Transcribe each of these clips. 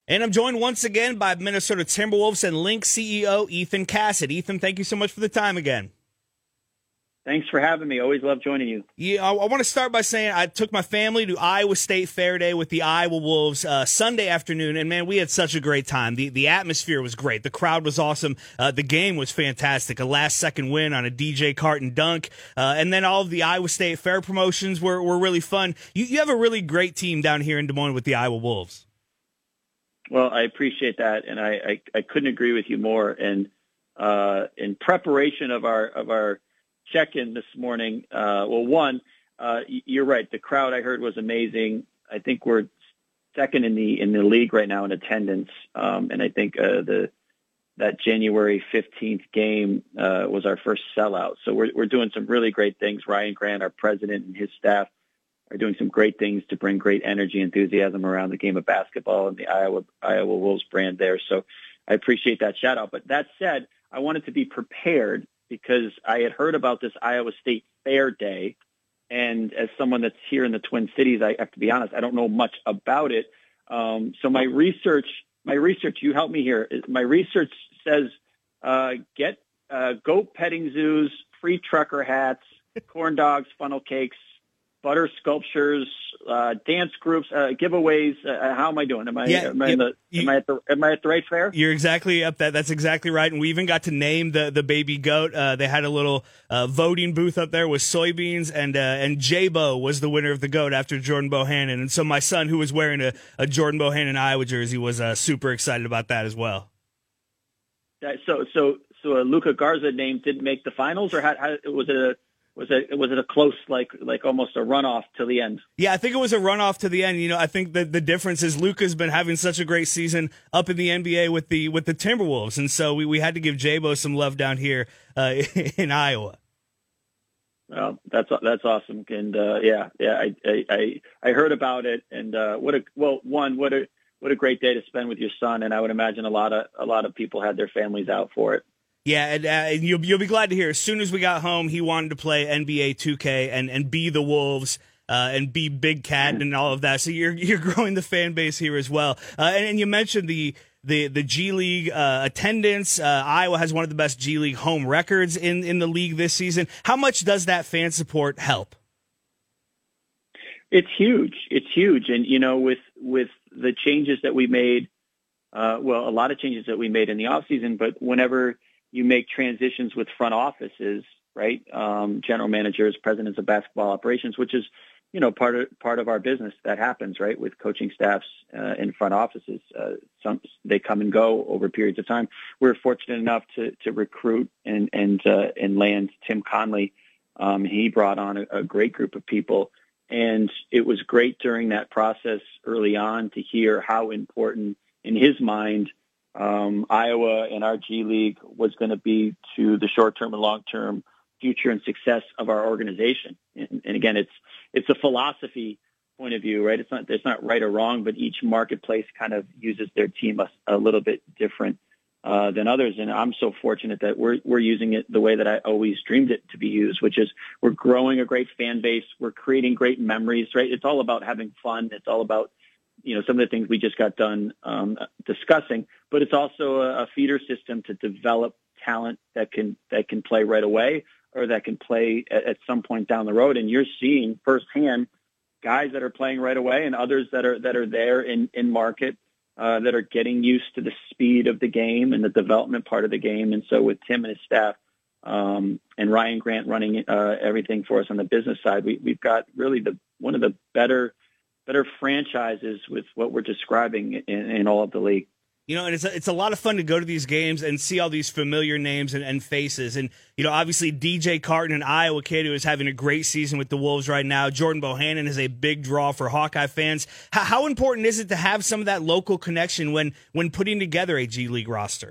And I'm joined once again by Minnesota Timberwolves and Lynx CEO Ethan Cassett. Ethan, thank you so much for the time again. Thanks for having me. Always love joining you. Yeah, I want to start by saying I took my family to Iowa State Fair Day with the Iowa Wolves Sunday afternoon, and man, we had such a great time. The atmosphere was great. The crowd was awesome. The game was fantastic. A last-second win on a DJ Carton dunk, and then all of the Iowa State Fair promotions were really fun. You have a really great team down here in Des Moines with the Iowa Wolves. Well, I appreciate that, and I couldn't agree with you more. And in preparation of our check-in this morning, you're right. The crowd I heard was amazing. I think we're second in the league right now in attendance, and I think that January 15th game was our first sellout. So we're doing some really great things. Ryan Grant, our president, and his staff are doing some great things to bring great energy, enthusiasm around the game of basketball and the Iowa Wolves brand there. So I appreciate that shout out. But that said, I wanted to be prepared because I had heard about this Iowa State Fair Day. And as someone that's here in the Twin Cities, I have to be honest, I don't know much about it. So my research, you help me here. My research says, get goat petting zoos, free trucker hats, corn dogs, funnel cakes, butter sculptures, dance groups, giveaways. How am I doing? Am I at the right fair? You're exactly up. That's exactly right. And we even got to name the baby goat. They had a little voting booth up there with soybeans, and J-Bo was the winner of the goat after Jordan Bohannon. And so my son, who was wearing a Jordan Bohannon Iowa jersey, was super excited about that as well. So a Luka Garza name didn't make the finals, or how was it? Was it a close, like almost a runoff to the end? Yeah, I think it was a runoff to the end. You know, I think that the difference is Luka's been having such a great season up in the NBA with the Timberwolves, and so we had to give J-Bo some love down here in Iowa. Well, that's awesome, and I heard about it, and what a great day to spend with your son, and I would imagine a lot of people had their families out for it. Yeah, and you'll be glad to hear. As soon as we got home, he wanted to play NBA 2K and be the Wolves and be Big Cat and all of that. So you're growing the fan base here as well. And you mentioned the G League attendance. Iowa has one of the best G League home records in the league this season. How much does that fan support help? It's huge. It's huge, and with the changes that we made, a lot of changes that we made in the offseason, but whenever you make transitions with front offices, right? General managers, presidents of basketball operations, which is, part of our business that happens, right? With coaching staffs in front offices, they come and go over periods of time. We're fortunate enough to recruit and land Tim Conley. He brought on a great group of people, and it was great during that process early on to hear how important in his mind Iowa and our G League was going to be to the short-term and long-term future and success of our organization. And again, it's a philosophy point of view, right? It's not right or wrong, but each marketplace kind of uses their team a little bit different than others. And I'm so fortunate that we're using it the way that I always dreamed it to be used, which is we're growing a great fan base. We're creating great memories, right? It's all about having fun. It's all about some of the things we just got done discussing, but it's also a feeder system to develop talent that can play right away or that can play at some point down the road. And you're seeing firsthand guys that are playing right away and others that are there in market that are getting used to the speed of the game and the development part of the game. And so with Tim and his staff and Ryan Grant running everything for us on the business side, we've got really one of the better franchises with what we're describing in all of the league. And it's a lot of fun to go to these games and see all these familiar names and faces. And, obviously DJ Carton, an Iowa kid who is having a great season with the Wolves right now. Jordan Bohannon is a big draw for Hawkeye fans. How important is it to have some of that local connection when putting together a G League roster?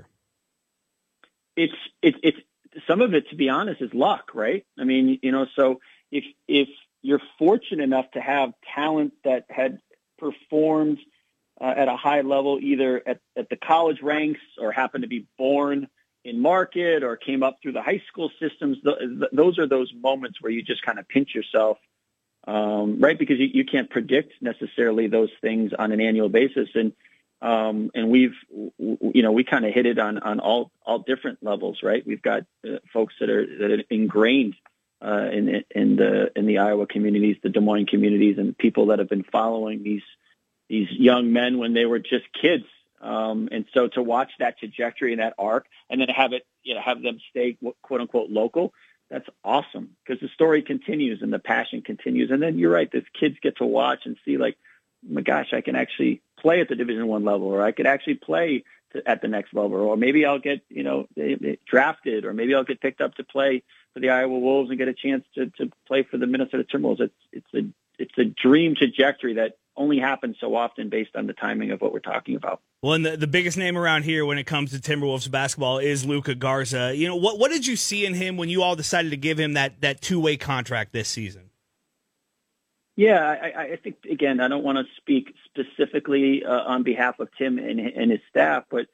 It's some of it, to be honest, is luck, right? I mean, so if you're fortunate enough to have talent that had performed at a high level, either at the college ranks or happened to be born in market or came up through the high school systems. Those are those moments where you just kind of pinch yourself, right? Because you can't predict necessarily those things on an annual basis. And And we kind of hit it on all different levels, right? We've got folks that are ingrained in the Iowa communities, the Des Moines communities, and people that have been following these young men when they were just kids. And so to watch that trajectory and that arc, and then have them stay quote unquote local, that's awesome, because the story continues and the passion continues. And then you're right, these kids get to watch and see, like, oh my gosh, I can actually play at the Division I level, or I could actually play at the next level, or maybe I'll get, drafted, or maybe I'll get picked up to play for the Iowa Wolves and get a chance to play for the Minnesota Timberwolves. It's a dream trajectory that only happens so often based on the timing of what we're talking about. Well, and the biggest name around here when it comes to Timberwolves basketball is Luka Garza. What did you see in him when you all decided to give him that two-way contract this season? Yeah, I think, again, I don't want to speak specifically on behalf of Tim and his staff, but,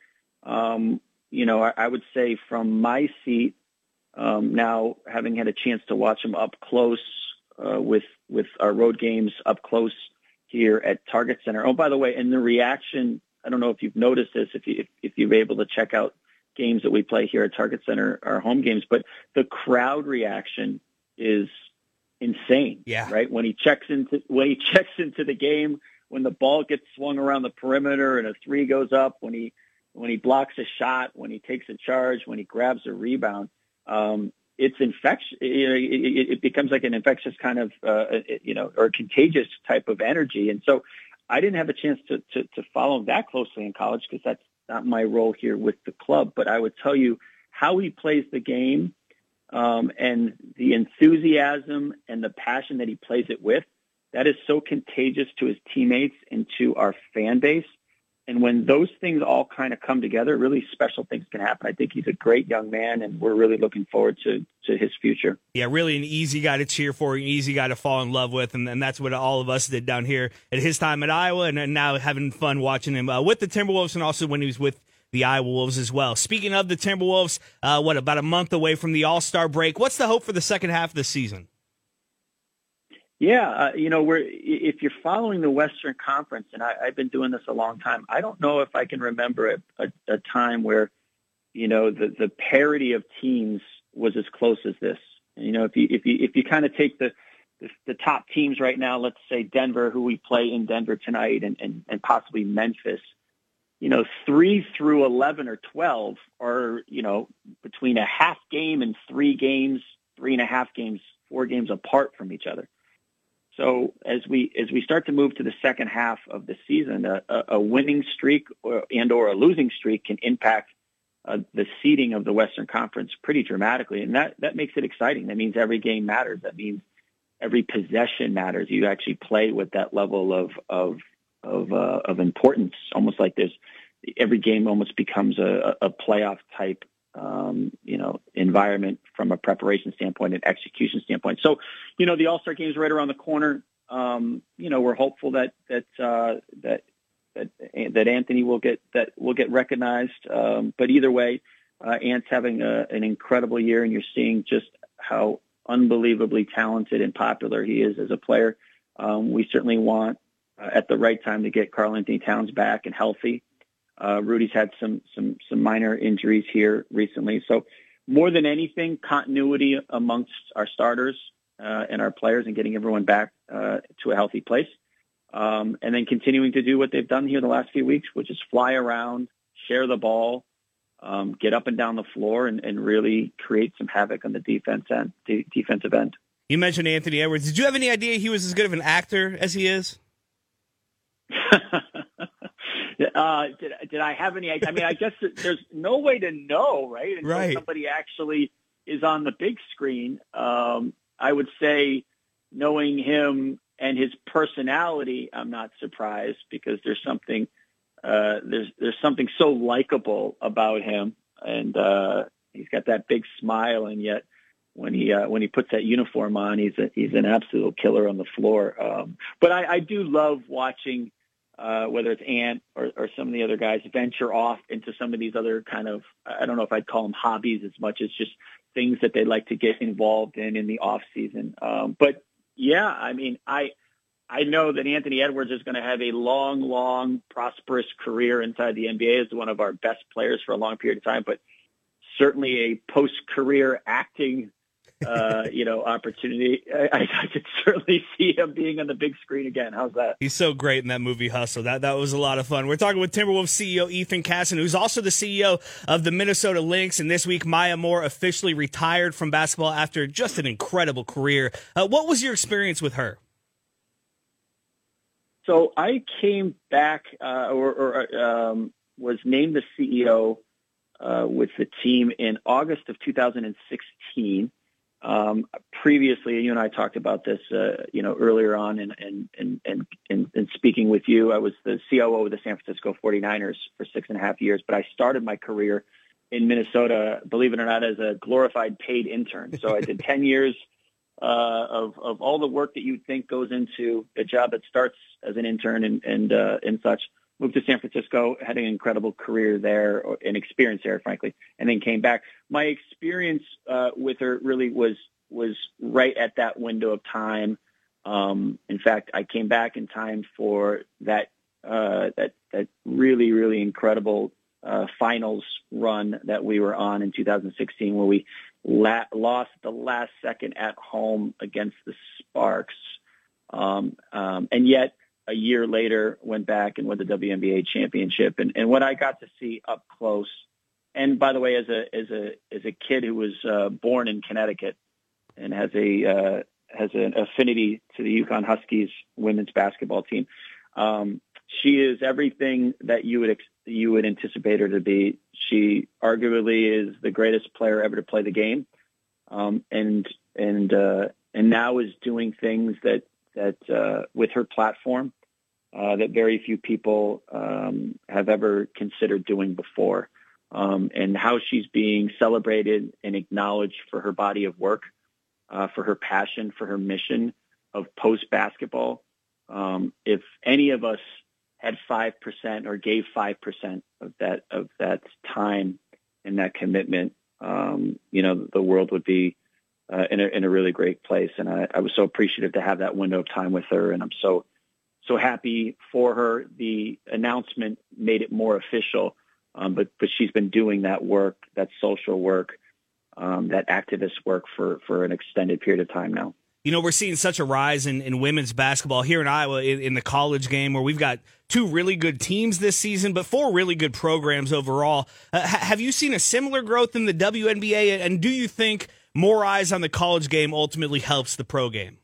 I would say from my seat, now having had a chance to watch him up close with our road games up close here at Target Center. Oh, by the way, and the reaction, I don't know if you've noticed this, if you're able to check out games that we play here at Target Center, our home games, but the crowd reaction is insane. Yeah. Right. When he checks into the game, when the ball gets swung around the perimeter and a three goes up, when he blocks a shot, when he takes a charge, when he grabs a rebound, it's infectious. It becomes like an infectious kind of, or a contagious type of energy. And so I didn't have a chance to follow that closely in college, because that's not my role here with the club. But I would tell you how he plays the game, and the enthusiasm and the passion that he plays it with, that is so contagious to his teammates and to our fan base. And when those things all kind of come together, really special things can happen. I think he's a great young man, and we're really looking forward to his future. Yeah, really an easy guy to cheer for, an easy guy to fall in love with, and that's what all of us did down here at his time at Iowa, and now having fun watching him with the Timberwolves, and also when he was with the Iowa Wolves as well. Speaking of the Timberwolves, about a month away from the All-Star break, what's the hope for the second half of the season? Yeah, if you're following the Western Conference, and I've been doing this a long time, I don't know if I can remember a time where, the parity of teams was as close as this. If you kind of take the top teams right now, let's say Denver, who we play in Denver tonight, and possibly Memphis, 3 through 11 or 12 are, between a half game and 3 games, 3.5 games, 4 games apart from each other. So as we start to move to the second half of the season, a winning streak or a losing streak can impact the seeding of the Western Conference pretty dramatically, and that makes it exciting. That means every game matters. That means every possession matters. You actually play with that level of importance, almost like every game almost becomes a playoff type environment from a preparation standpoint and execution standpoint. So, the All-Star game is right around the corner. We're hopeful that Anthony will get recognized. But either way, Ant's having an incredible year, and you're seeing just how unbelievably talented and popular he is as a player. We certainly want at the right time to get Karl-Anthony Towns back and healthy. Rudy's had some minor injuries here recently. So more than anything, continuity amongst our starters and our players, and getting everyone back to a healthy place. And then continuing to do what they've done here the last few weeks, which is fly around, share the ball, get up and down the floor, and really create some havoc on the defensive end. You mentioned Anthony Edwards. Did you have any idea he was as good of an actor as he is? Did I have any? I mean, I guess there's no way to know, right? Until somebody actually is on the big screen. I would say, knowing him and his personality, I'm not surprised, because there's something so likable about him, and he's got that big smile, and yet when he puts that uniform on, he's an absolute killer on the floor. But I do love watching. Whether it's Ant or some of the other guys venture off into some of these other kind of, I don't know if I'd call them hobbies as much as just things that they like to get involved in the off season. But yeah, I mean, I I know that Anthony Edwards is going to have a long, prosperous career inside the NBA as one of our best players for a long period of time, but certainly a post-career acting opportunity. I could certainly see him being on the big screen again. How's that? He's so great in that movie Hustle. That was a lot of fun. We're talking with Timberwolves CEO Ethan Casson, who's also the CEO of the Minnesota Lynx. And this week, Maya Moore officially retired from basketball after just an incredible career. What was your experience with her? So I came back was named the CEO with the team in August of 2016. Previously, you and I talked about this, earlier on in speaking with you. I was the COO of the San Francisco 49ers for 6.5 years, but I started my career in Minnesota, believe it or not, as a glorified paid intern. So I did 10 years of all the work that you think goes into a job that starts as an intern and such. Moved to San Francisco, had an incredible career there, an experience there, frankly, and then came back. My experience with her really was right at that window of time. In fact, I came back in time for that really, really incredible finals run that we were on in 2016, where we lost the last second at home against the Sparks, and yet a year later went back and won the WNBA championship. And what I got to see up close, and by the way, as a kid who was born in Connecticut and has an affinity to the UConn Huskies women's basketball team, she is everything that you would anticipate her to be. She arguably is the greatest player ever to play the game, and now is doing things that with her platform that very few people have ever considered doing before, and how she's being celebrated and acknowledged for her body of work, for her passion, for her mission of post-basketball. If any of us had 5% or gave 5% of that time and that commitment, the world would be in a really great place. And I was so appreciative to have that window of time with her, and I'm so happy for her. The announcement made it more official, but she's been doing that work, that social work, that activist work for an extended period of time now. We're seeing such a rise in women's basketball here in Iowa in the college game, where we've got 2 really good teams this season, but 4 really good programs overall. Have you seen a similar growth in the WNBA, and do you think more eyes on the college game ultimately helps the pro game?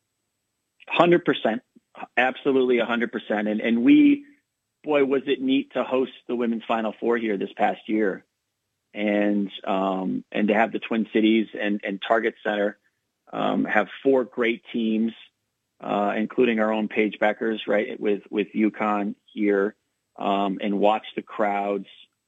100%. Absolutely 100%. And we, boy, was it neat to host the Women's Final Four here this past year. And to have the Twin Cities and Target Center have 4 great teams, including our own Paige Beckers, right, with UConn here, and watch the crowds.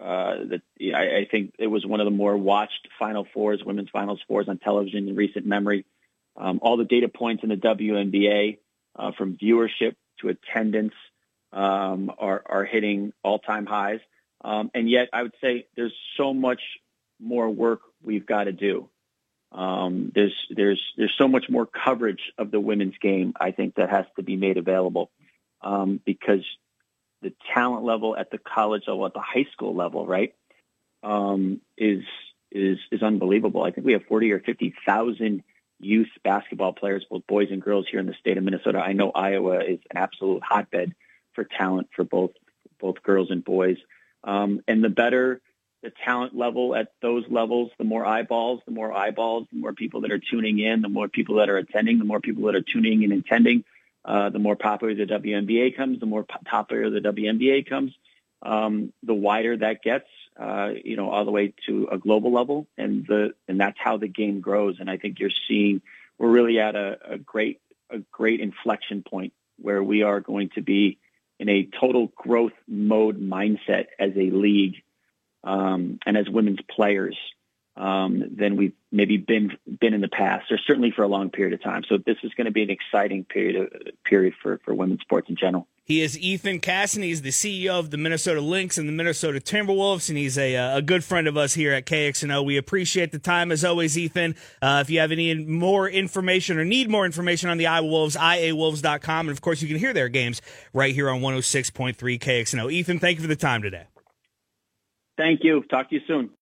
I think it was one of the more watched Final Fours, women's Final Fours on television in recent memory. All the data points in the WNBA, from viewership to attendance, are hitting all-time highs. And yet I would say there's so much more work we've got to do. There's so much more coverage of the women's game, I think, that has to be made available, because the talent level at the college level, at the high school level, right, is unbelievable. I think we have 40 or 50,000 youth basketball players, both boys and girls, here in the state of Minnesota. I know Iowa is an absolute hotbed for talent for both girls and boys. And the better the talent level at those levels, the more eyeballs, the more people that are tuning in, the more people that are attending, the more people that are tuning in and attending, the more popular the WNBA comes, the more popular the WNBA comes, the wider that gets, all the way to a global level. And that's how the game grows. And I think we're really at a great inflection point where we are going to be in a total growth mode mindset as a league, and as women's players. than we've maybe been in the past, or certainly for a long period of time. So this is going to be an exciting period for women's sports in general. He is Ethan Casson. He's the CEO of the Minnesota Lynx and the Minnesota Timberwolves, and he's a good friend of us here at KXNO. We appreciate the time, as always, Ethan. If you have any more information or need more information on the Iowa Wolves, iawolves.com. And, of course, you can hear their games right here on 106.3 KXNO. Ethan, thank you for the time today. Thank you. Talk to you soon.